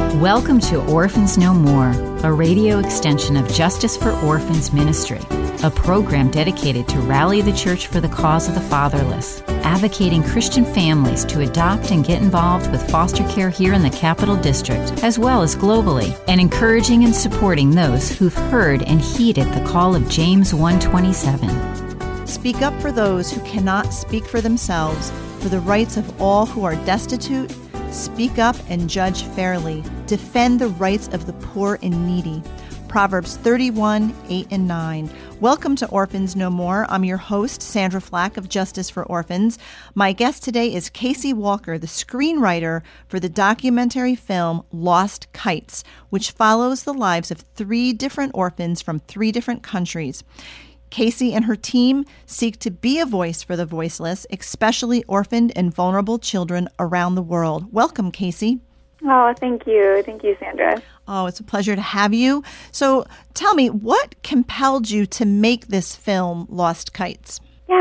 Welcome to Orphans No More, a radio extension of Justice for Orphans Ministry, a program dedicated to rally the church for the cause of the fatherless, advocating Christian families to adopt and get involved with foster care here in the Capital District, as well as globally, and encouraging and supporting those who've heard and heeded the call of James 1:27. Speak up for those who cannot speak for themselves, for the rights of all who are destitute. Speak up and judge fairly. Defend the rights of the poor and needy. Proverbs 31, 8 and 9. Welcome to Orphans No More. I'm your host, Sandra Flack of Justice for Orphans. My guest today is Casey Walker, the screenwriter for the documentary film Lost Kites, which follows the lives of 3 different orphans from 3 different countries. Casey and her team seek to be a voice for the voiceless, especially orphaned and vulnerable children around the world. Welcome, Casey. Oh, thank you. Thank you, Sandra. Oh, it's a pleasure to have you. So tell me, what compelled you to make this film, Lost Kites? Yeah,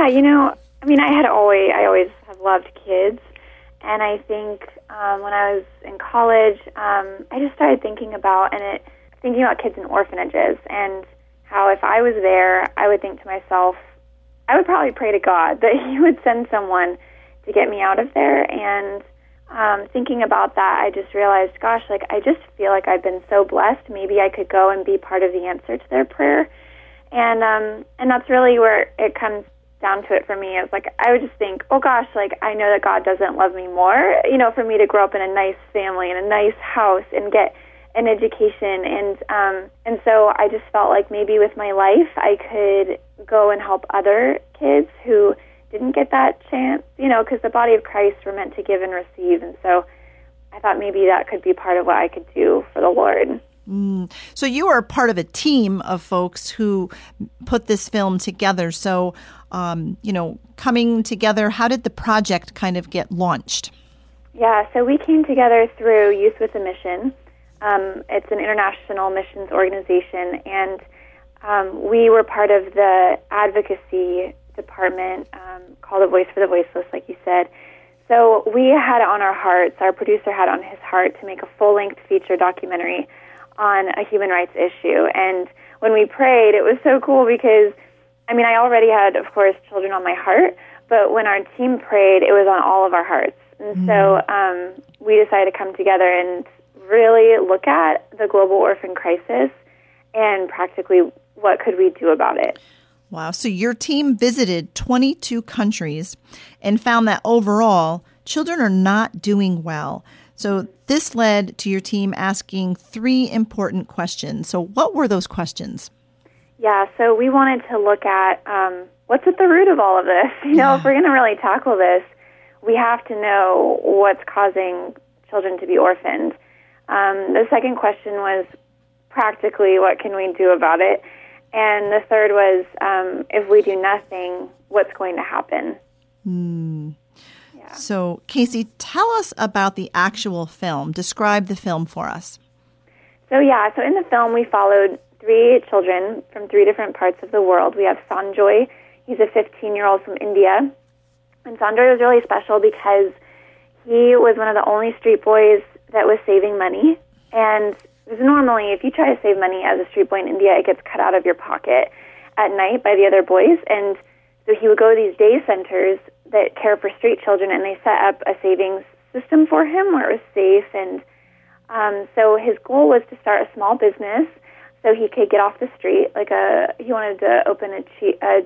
I always have loved kids. And I think when I was in college, I just started thinking about kids in orphanages and how if I was there, I would think to myself, I would probably pray to God that He would send someone to get me out of there. And thinking about that, I just realized, I just feel like I've been so blessed. Maybe I could go and be part of the answer to their prayer. And that's really where it comes down to it for me. Is I would just think, I know that God doesn't love me more, for me to grow up in a nice family, in a nice house, and get an education, and so I just felt like maybe with my life I could go and help other kids who didn't get that chance, because the body of Christ we're meant to give and receive, and so I thought maybe that could be part of what I could do for the Lord. So you are part of a team of folks who put this film together. So, coming together, how did the project kind of get launched? Yeah, so we came together through Youth with a Mission. It's an international missions organization, and we were part of the advocacy department called A Voice for the Voiceless, like you said. So we had it on our hearts, our producer had on his heart to make a full-length feature documentary on a human rights issue. And when we prayed, it was so cool because, I already had, of course, children on my heart, but when our team prayed, it was on all of our hearts. And so we decided to come together and really look at the global orphan crisis and practically what could we do about it. Wow. So your team visited 22 countries and found that overall, children are not doing well. So this led to your team asking 3 important questions. So what were those questions? Yeah, so we wanted to look at what's at the root of all of this. If we're going to really tackle this, we have to know what's causing children to be orphaned. The second question was practically what can we do about it? And the third was if we do nothing, what's going to happen? Yeah. So, Casey, tell us about the actual film. Describe the film for us. So in the film we followed 3 children from 3 different parts of the world. We have Sanjoy. He's a 15-year-old from India. And Sanjoy was really special because he was one of the only street boys that was saving money. And normally, if you try to save money as a street boy in India, it gets cut out of your pocket at night by the other boys. And so he would go to these day centers that care for street children, and they set up a savings system for him where it was safe. And so his goal was to start a small business so he could get off the street. He wanted to open a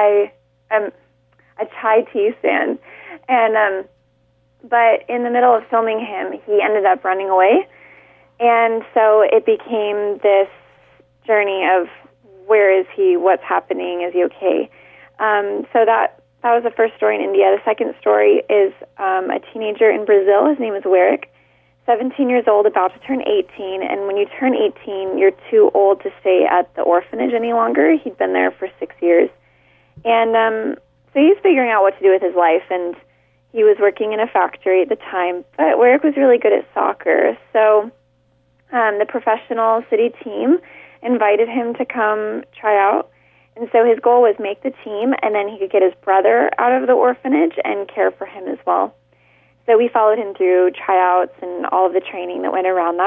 chai tea stand. And but in the middle of filming him, he ended up running away. And so it became this journey of where is he, what's happening, is he okay? So that was the first story in India. The second story is a teenager in Brazil. His name is Warwick, 17 years old, about to turn 18. And when you turn 18, you're too old to stay at the orphanage any longer. He'd been there for 6 years. And so he's figuring out what to do with his life, and he was working in a factory at the time, but Warwick was really good at soccer. So the professional city team invited him to come try out. And so his goal was make the team, and then he could get his brother out of the orphanage and care for him as well. So we followed him through tryouts and all of the training that went around that.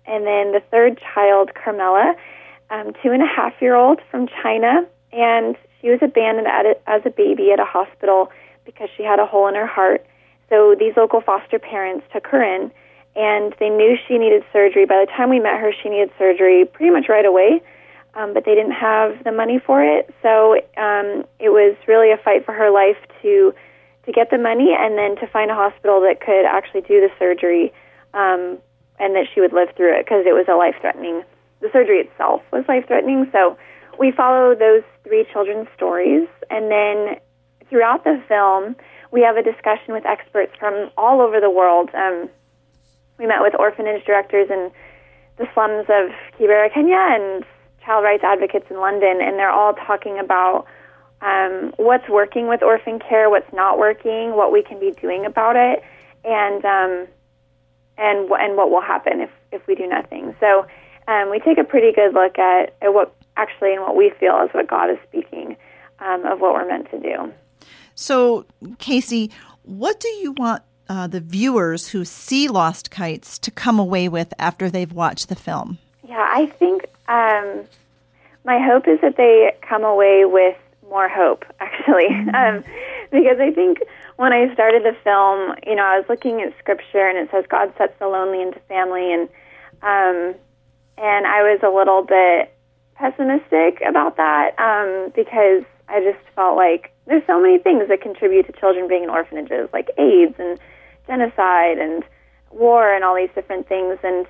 and then the third child, Carmela, 2.5-year-old from China, and she was abandoned as a baby at a hospital because she had a hole in her heart. So these local foster parents took her in, and they knew she needed surgery. By the time we met her, she needed surgery pretty much right away, but they didn't have the money for it. So it was really a fight for her life to get the money and then to find a hospital that could actually do the surgery and that she would live through it, because it was the surgery itself was life-threatening. So we follow those 3 children's stories, and then throughout the film, we have a discussion with experts from all over the world. We met with orphanage directors in the slums of Kibera, Kenya, and child rights advocates in London, and they're all talking about what's working with orphan care, what's not working, what we can be doing about it, and what will happen if we do nothing. So we take a pretty good look at what actually and what we feel is what God is speaking of what we're meant to do. So, Casey, what do you want the viewers who see Lost Kites to come away with after they've watched the film? Yeah, I think my hope is that they come away with more hope, actually, because I think when I started the film, I was looking at Scripture, and it says God sets the lonely into family, and I was a little bit pessimistic about that because I just felt like there's so many things that contribute to children being in orphanages, like AIDS and genocide and war and all these different things. And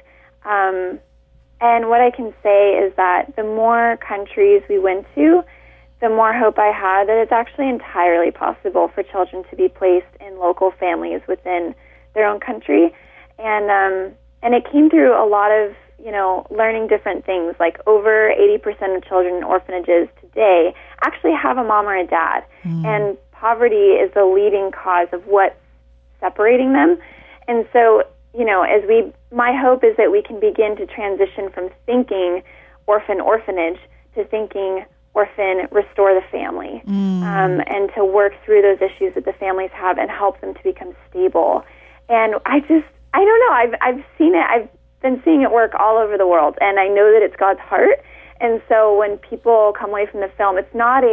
what I can say is that the more countries we went to, the more hope I had that it's actually entirely possible for children to be placed in local families within their own country. And it came through a lot of, learning different things. Like over 80% of children in orphanages today actually have a mom or a dad. And poverty is the leading cause of what's separating them. And so, my hope is that we can begin to transition from thinking orphanage to thinking orphan, restore the family, and to work through those issues that the families have and help them to become stable. And I don't know, I've seen it, I've been seeing it work all over the world, and I know that it's God's heart. And so when people come away from the film, it's not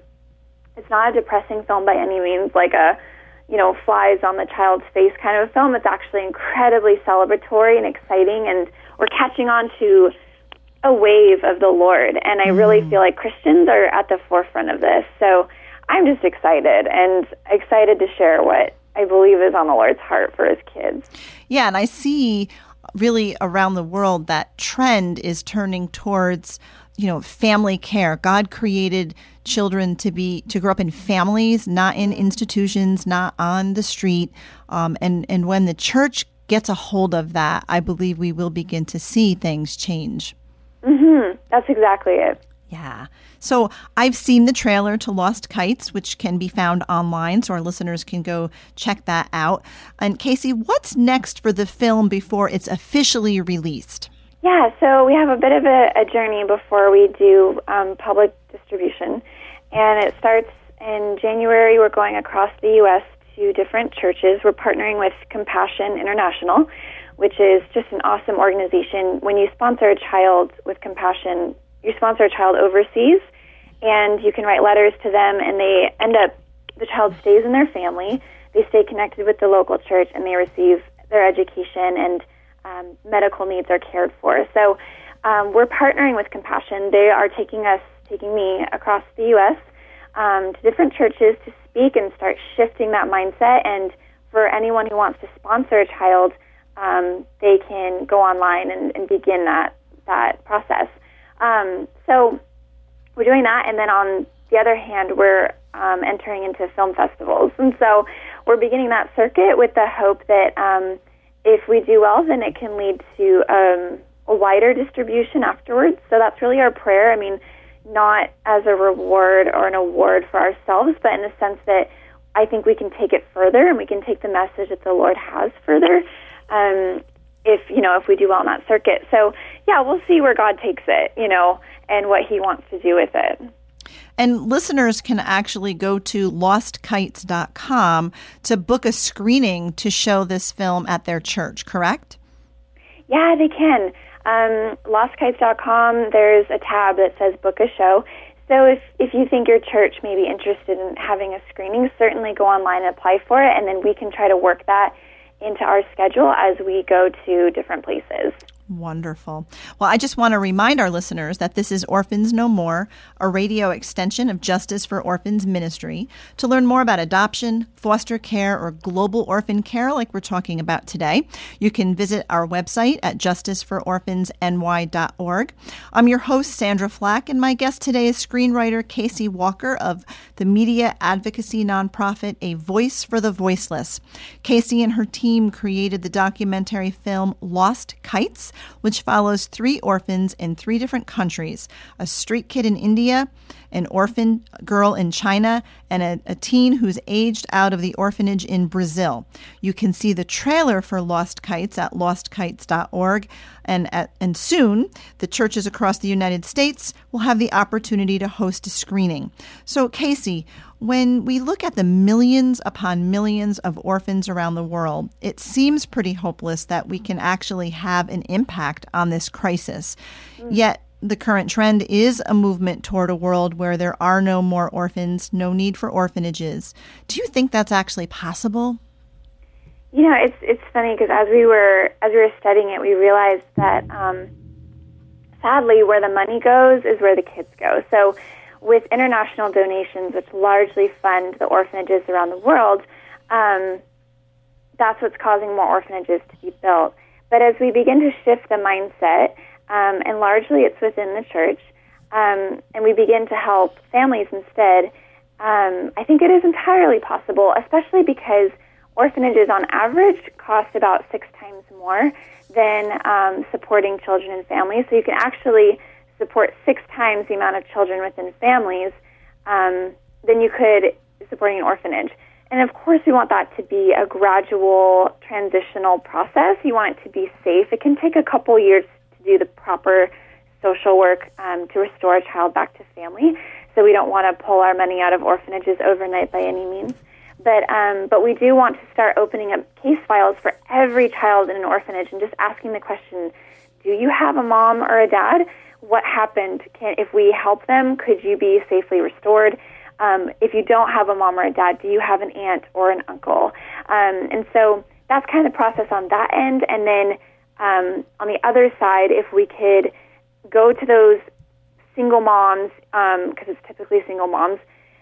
a depressing film by any means, like a flies on the child's face kind of a film. It's actually incredibly celebratory and exciting, and we're catching on to a wave of the Lord. And I really feel like Christians are at the forefront of this. So I'm just excited to share what I believe is on the Lord's heart for his kids. Yeah, and I see really around the world that trend is turning towards family care. God created children to grow up in families, not in institutions, not on the street. And when the church gets a hold of that, I believe we will begin to see things change. Mm-hmm. That's exactly it. Yeah. So I've seen the trailer to Lost Kites, which can be found online, so our listeners can go check that out. And Casey, what's next for the film before it's officially released? Yeah, so we have a bit of a journey before we do public distribution. And it starts in January. We're going across the U.S. to different churches. We're partnering with Compassion International, which is just an awesome organization. When you sponsor a child with Compassion, you sponsor a child overseas, and you can write letters to them, and the child stays in their family, they stay connected with the local church, and they receive their education, and medical needs are cared for. So we're partnering with Compassion. They are taking me across the U.S. To different churches to speak and start shifting that mindset. And for anyone who wants to sponsor a child, they can go online and begin that process. So we're doing that, and then on the other hand, we're entering into film festivals. And so we're beginning that circuit with the hope that if we do well, then it can lead to a wider distribution afterwards. So that's really our prayer. I mean, not as a reward or an award for ourselves, but in the sense that I think we can take it further, and we can take the message that the Lord has further if we do well in that circuit. So, yeah, we'll see where God takes it, and what he wants to do with it. And listeners can actually go to lostkites.com to book a screening to show this film at their church, correct? Yeah, they can. LostKites.com, there's a tab that says book a show. So if you think your church may be interested in having a screening, certainly go online and apply for it, and then we can try to work that into our schedule as we go to different places. Wonderful. Well, I just want to remind our listeners that this is Orphans No More, a radio extension of Justice for Orphans Ministry. To learn more about adoption, foster care, or global orphan care like we're talking about today, you can visit our website at justicefororphansny.org. I'm your host, Sandra Flack, and my guest today is screenwriter Casey Walker of the media advocacy nonprofit A Voice for the Voiceless. Casey and her team created the documentary film Lost Kites, which follows 3 orphans in 3 different countries, a street kid in India, an orphan girl in China, and a teen who's aged out of the orphanage in Brazil. You can see the trailer for Lost Kites at lostkites.org, and soon the churches across the United States will have the opportunity to host a screening. So, Casey, when we look at the millions upon millions of orphans around the world, it seems pretty hopeless that we can actually have an impact on this crisis. Yet, the current trend is a movement toward a world where there are no more orphans, no need for orphanages. Do you think that's actually possible? You know, it's funny because as we were studying it, we realized that sadly, where the money goes is where the kids go. So, with international donations, which largely fund the orphanages around the world, that's what's causing more orphanages to be built. But as we begin to shift the mindset, and largely it's within the church, and we begin to help families instead, I think it is entirely possible, especially because orphanages on average cost about 6 times more than supporting children and families. So you can actually support 6 times the amount of children within families than you could supporting an orphanage. And of course, we want that to be a gradual, transitional process. You want it to be safe. It can take a couple years to do the proper social work to restore a child back to family. So we don't want to pull our money out of orphanages overnight by any means. But we do want to start opening up case files for every child in an orphanage and just asking the question, do you have a mom or a dad? What happened? If we help them, could you be safely restored? If you don't have a mom or a dad, do you have an aunt or an uncle? And so that's kind of the process on that end. And then on the other side, if we could go to those single moms, because it's typically single moms,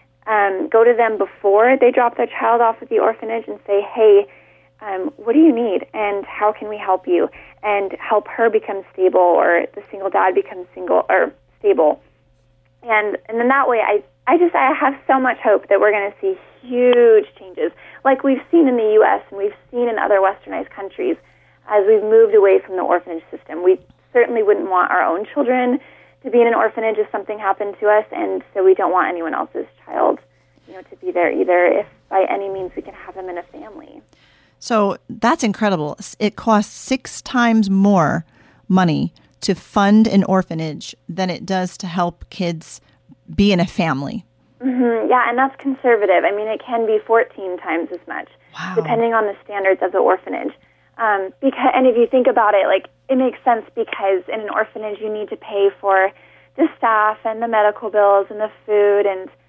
go to them before they drop their child off at the orphanage and say, hey, what do you need and how can we help you? And help her become stable, or the single dad becomes stable. And then that way I have so much hope that we're going to see huge changes like we've seen in the U.S. and we've seen in other westernized countries as we've moved away from the orphanage system. We certainly wouldn't want our own children to be in an orphanage if something happened to us, and so we don't want anyone else's child, to be there either, if by any means we can have them in a family. So that's incredible. It costs 6 times more money to fund an orphanage than it does to help kids be in a family. Mm-hmm. Yeah, and that's conservative. I mean, it can be 14 times as much, depending on the standards of the orphanage. And if you think about it, it makes sense because in an orphanage you need to pay for the staff and the medical bills and the food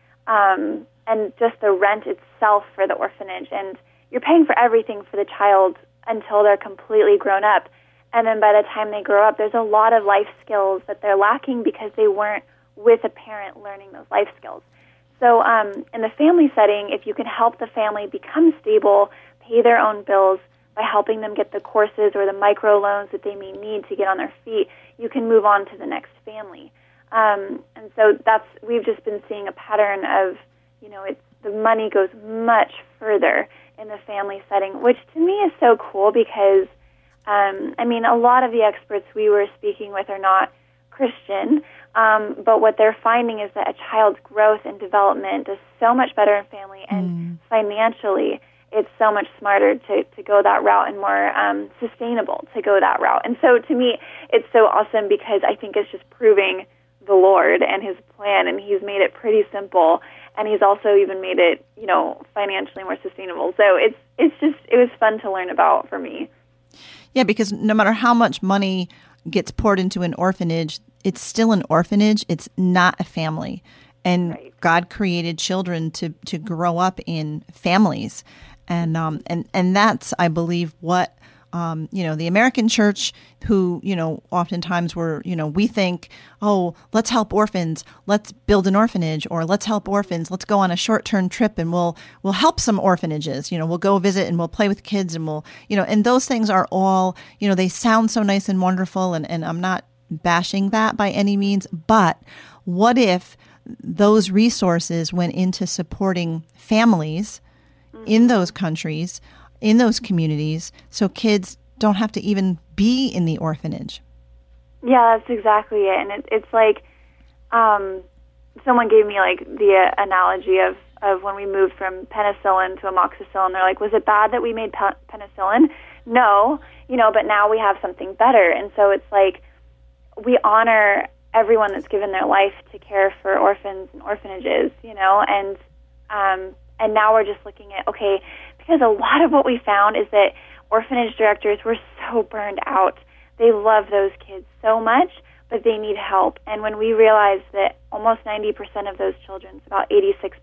and just the rent itself for the orphanage. And you're paying for everything for the child until they're completely grown up. And then by the time they grow up, there's a lot of life skills that they're lacking because they weren't with a parent learning those life skills. So in the family setting, if you can help the family become stable, pay their own bills by helping them get the courses or the micro loans that they may need to get on their feet, you can move on to the next family. And so we've just been seeing a pattern of, the money goes much further in the family setting, which to me is so cool because, a lot of the experts we were speaking with are not Christian, but what they're finding is that a child's growth and development is so much better in family, and financially it's so much smarter to go that route and more sustainable to go that route. And so to me, it's so awesome because I think it's just proving the Lord and His plan, and He's made it pretty simple, and He's also even made it, financially more sustainable. So it was fun to learn about for me. Yeah, because no matter how much money gets poured into an orphanage, it's still an orphanage. It's not a family. And Right. God created children to grow up in families. And that's, I believe, what, the American church, who, oftentimes we think, oh, let's help orphans, let's build an orphanage, or let's help orphans, let's go on a short-term trip and we'll help some orphanages, we'll go visit and we'll play with kids and we'll, and those things are all, they sound so nice and wonderful, and I'm not bashing that by any means, but what if those resources went into supporting families in those countries, in those communities, so kids don't have to even be in the orphanage? Yeah, that's exactly it. And it's like, someone gave me like the analogy of when we moved from penicillin to amoxicillin. They're like, was it bad that we made penicillin? No, but now we have something better. And so it's like, we honor everyone that's given their life to care for orphans and orphanages, and now we're just looking at, okay, because a lot of what we found is that orphanage directors were so burned out. They love those kids so much, but they need help. And when we realized that almost 90% of those children, it's about 86%,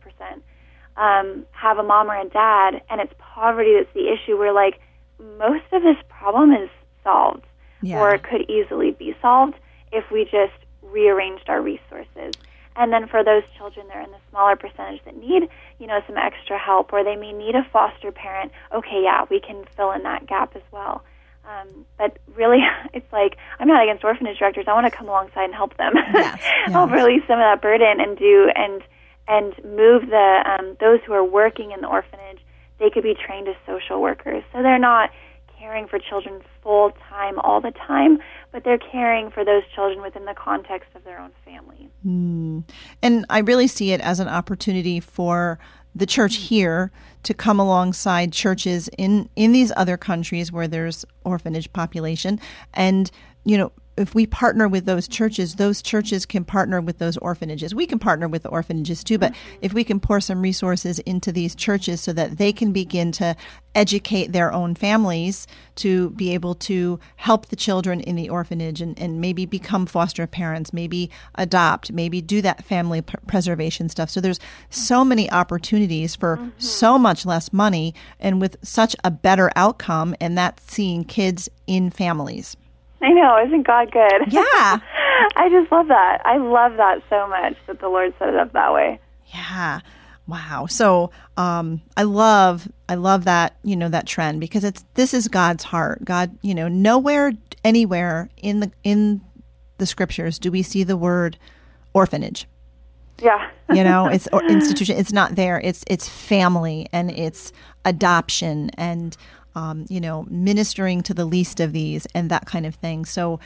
have a mom or a dad, and it's poverty that's the issue, we're like, most of this problem is solved, or could easily be solved if we just rearranged our resources. And then for those children that are in the smaller percentage that need, some extra help, or they may need a foster parent, okay, yeah, we can fill in that gap as well. But really, it's like, I'm not against orphanage directors. I want to come alongside and help them, help release some of that burden and move those who are working in the orphanage. They could be trained as social workers, so they're not caring for children full time all the time, but they're caring for those children within the context of their own family. And I really see it as an opportunity for the church here to come alongside churches in these other countries where there's orphanage population. And, if we partner with those churches can partner with those orphanages. We can partner with the orphanages too, but if we can pour some resources into these churches so that they can begin to educate their own families to be able to help the children in the orphanage and maybe become foster parents, maybe adopt, maybe do that family preservation stuff. So there's so many opportunities for so much less money and with such a better outcome, and that's seeing kids in families. I know, isn't God good? Yeah. I just love that. I love that so much that the Lord set it up that way. Yeah. Wow. So I love that, that trend, because this is God's heart. God, nowhere, anywhere in the scriptures do we see the word orphanage. Yeah. It's institution. It's not there. It's family, and it's adoption, and ministering to the least of these and that kind of thing. So,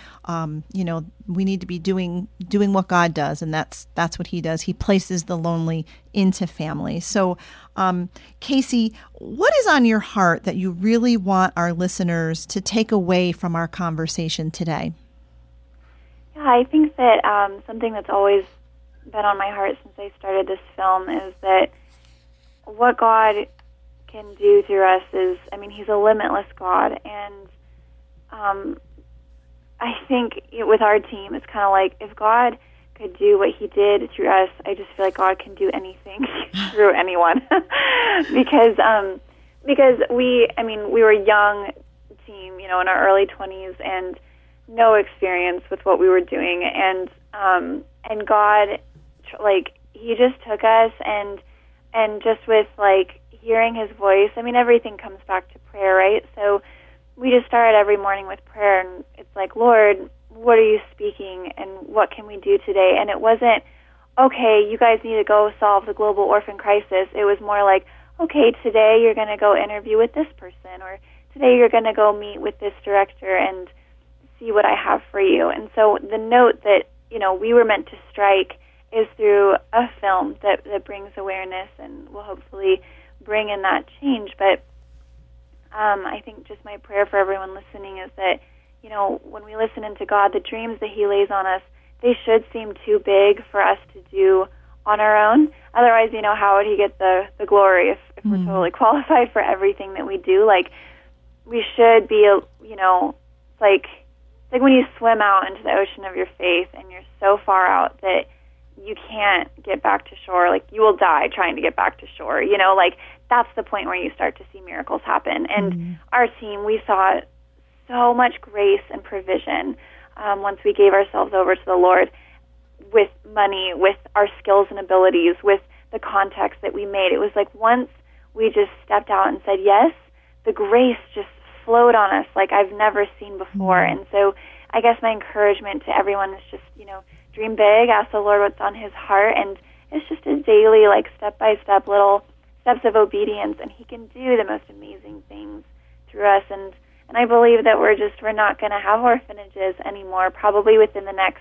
we need to be doing what God does, and that's what He does. He places the lonely into families. So, Casey, what is on your heart that you really want our listeners to take away from our conversation today? Yeah, I think that something that's always been on my heart since I started this film is that what God can do through us is, He's a limitless God, and I think with our team, it's kind of like, if God could do what He did through us, I just feel like God can do anything through anyone, because we were a young team, in our early 20s, and no experience with what we were doing, and God, He just took us, and just with hearing His voice, everything comes back to prayer, right? So we just started every morning with prayer, and it's like, Lord, what are you speaking, and what can we do today? And it wasn't, okay, you guys need to go solve the global orphan crisis. It was more like, okay, today you're going to go interview with this person, or today you're going to go meet with this director and see what I have for you. And so the note that, we were meant to strike is through a film that brings awareness and will hopefully bring in that change. But I think just my prayer for everyone listening is that, when we listen into God, the dreams that He lays on us, they should seem too big for us to do on our own. Otherwise, how would He get the glory if we're totally qualified for everything that we do? We should be, like when you swim out into the ocean of your faith and you're so far out that you can't get back to shore. Like, you will die trying to get back to shore. You know, like, that's the point where you start to see miracles happen. And our team, we saw so much grace and provision once we gave ourselves over to the Lord, with money, with our skills and abilities, with the context that we made. It was like once we just stepped out and said yes, the grace just flowed on us like I've never seen before. And so I guess my encouragement to everyone is just, you know, dream big, ask the Lord what's on his heart, and it's just a daily, like, step-by-step little steps of obedience, and he can do the most amazing things through us. And I believe that we're not going to have orphanages anymore, probably within the next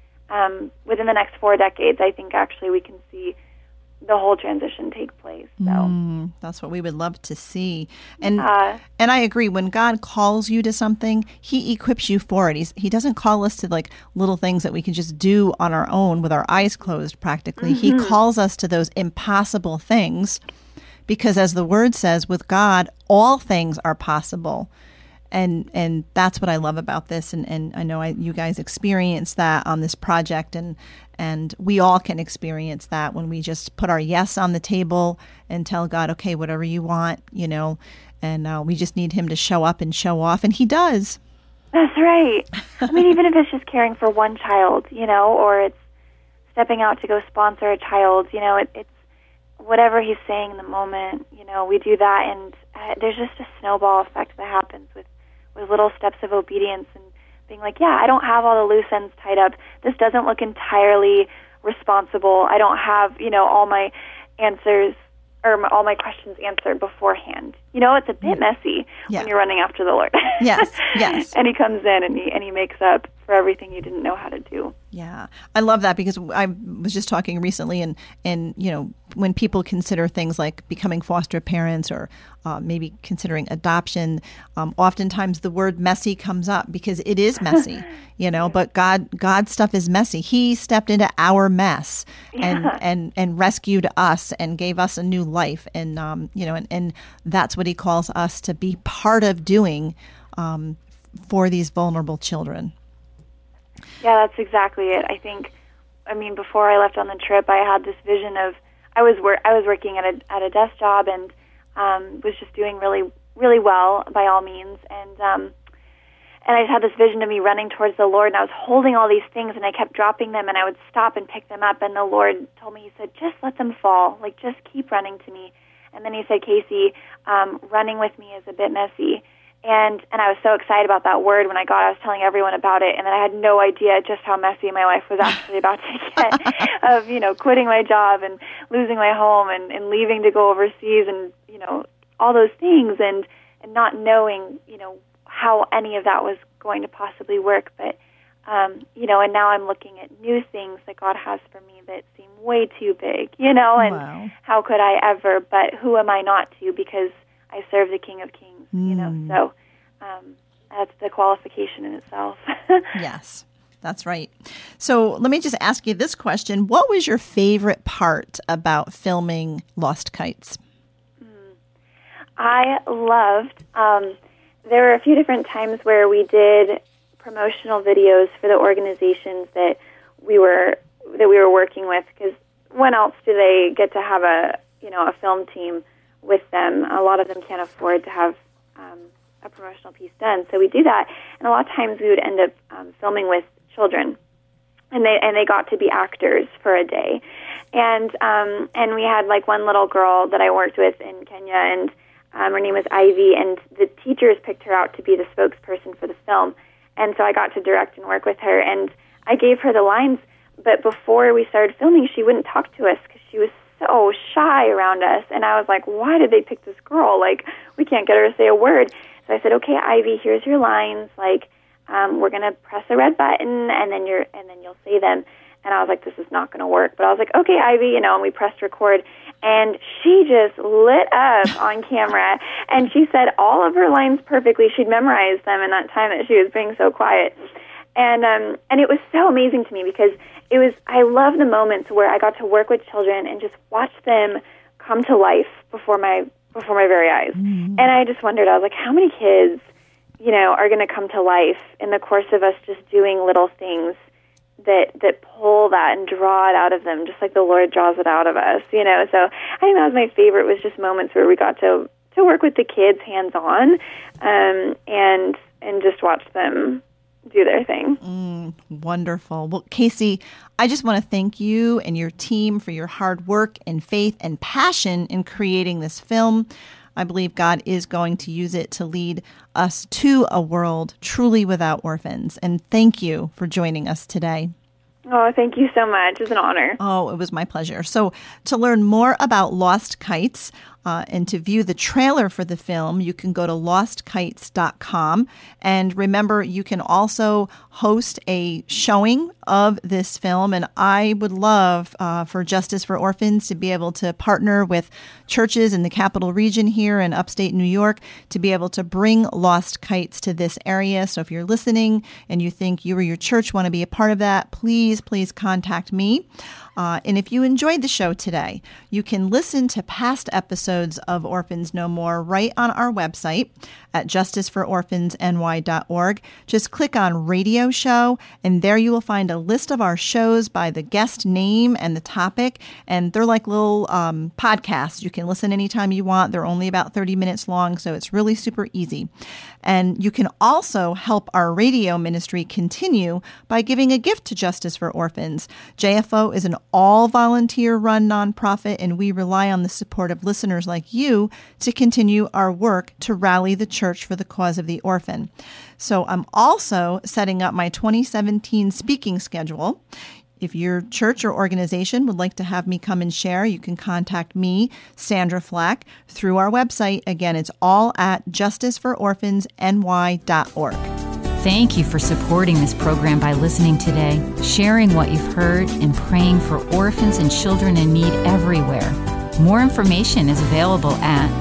4 decades. I think actually we can see the whole transition take place. So that's what we would love to see. And I agree. When God calls you to something, he equips you for it. He doesn't call us to like little things that we can just do on our own with our eyes closed practically. He calls us to those impossible things because, as the word says, with God, all things are possible. And that's what I love about this. And I know you guys experienced that on this project, and we all can experience that when we just put our yes on the table and tell God, okay, whatever you want, you know, and we just need him to show up and show off, and he does. That's right. I mean, even if it's just caring for one child, you know, or it's stepping out to go sponsor a child, you know, it's whatever he's saying in the moment, you know, we do that, and there's just a snowball effect that happens with little steps of obedience and being like, yeah, I don't have all the loose ends tied up. This doesn't look entirely responsible. I don't have, you know, all my answers or all my questions answered beforehand. You know, it's a bit messy when you're running after the Lord. Yes. And he comes in and he makes up for everything you didn't know how to do. Yeah. I love that, because I was just talking recently, and you know, when people consider things like becoming foster parents or maybe considering adoption, oftentimes the word messy comes up because it is messy, you know, but God's stuff is messy. He stepped into our mess and rescued us and gave us a new life. And, you know, and that's what he calls us to be part of doing for these vulnerable children. Yeah, that's exactly it. I mean, before I left on the trip, I had this vision of, I was working at a desk job and was just doing really, really well by all means. And I just had this vision of me running towards the Lord, and I was holding all these things, and I kept dropping them, and I would stop and pick them up. And the Lord told me, he said, just let them fall. Like, just keep running to me. And then he said, Casey, running with me is a bit messy. And I was so excited about that word when I was telling everyone about it, and then I had no idea just how messy my life was actually about to get, of, you know, quitting my job and losing my home and leaving to go overseas and, you know, all those things, and not knowing, you know, how any of that was going to possibly work. But, you know, and now I'm looking at new things that God has for me that seem way too big, you know, and how could I ever, but who am I not to, because I serve the King of Kings, you know, so that's the qualification in itself. Yes, that's right. So let me just ask you this question. What was your favorite part about filming Lost Kites? I loved, there were a few different times where we did promotional videos for the organizations that we were working with, because when else do they get to have a film team with them? A lot of them can't afford to have a promotional piece done, so we do that. And a lot of times we would end up filming with children, and they got to be actors for a day. And we had like one little girl that I worked with in Kenya, and her name was Ivy, and the teachers picked her out to be the spokesperson for the film. And so I got to direct and work with her, and I gave her the lines, but before we started filming, she wouldn't talk to us because she was so shy around us. And I was like, why did they pick this girl? Like, we can't get her to say a word. So I said, okay, Ivy, here's your lines. Like, we're going to press a red button, and then you'll say them. And I was like, this is not going to work. But I was like, okay, Ivy, you know, and we pressed record. And she just lit up on camera, and she said all of her lines perfectly. She'd memorized them in that time that she was being so quiet. And it was so amazing to me, because I love the moments where I got to work with children and just watch them come to life before my very eyes. Mm-hmm. And I just wondered, I was like, how many kids are going to come to life in the course of us just doing little things that pull that and draw it out of them, just like the Lord draws it out of us, So I think that was my favorite, was just moments where we got to work with the kids hands-on, and just watch them do their thing. Wonderful. Well, Casey, I just want to thank you and your team for your hard work and faith and passion in creating this film. I believe God is going to use it to lead us to a world truly without orphans. And thank you for joining us today. Oh, thank you so much. It's an honor. Oh, it was my pleasure. So to learn more about Lost Kites and to view the trailer for the film, you can go to lostkites.com. And remember, you can also host a showing of this film. And I would love for Justice for Orphans to be able to partner with churches in the Capital Region here in upstate New York to be able to bring Lost Kites to this area. So if you're listening and you think you or your church want to be a part of that, please contact me. And if you enjoyed the show today, you can listen to past episodes of Orphans No More right on our website at justicefororphansny.org. Just click on Radio Show, and there you will find a list of our shows by the guest name and the topic. And they're like little podcasts. You can listen anytime you want. They're only about 30 minutes long, so it's really super easy. And you can also help our radio ministry continue by giving a gift to Justice for Orphans. JFO is an all-volunteer-run nonprofit, and we rely on the support of listeners like you to continue our work to rally the church for the cause of the orphan. So I'm also setting up my 2017 speaking schedule. If your church or organization would like to have me come and share, you can contact me, Sandra Flack, through our website. Again, it's all at justicefororphansny.org. Thank you for supporting this program by listening today, sharing what you've heard, and praying for orphans and children in need everywhere. More information is available at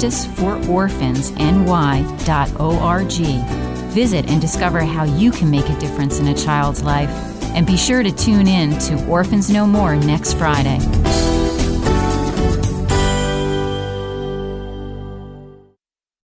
justicefororphansny.org. Visit and discover how you can make a difference in a child's life. And be sure to tune in to Orphans No More next Friday.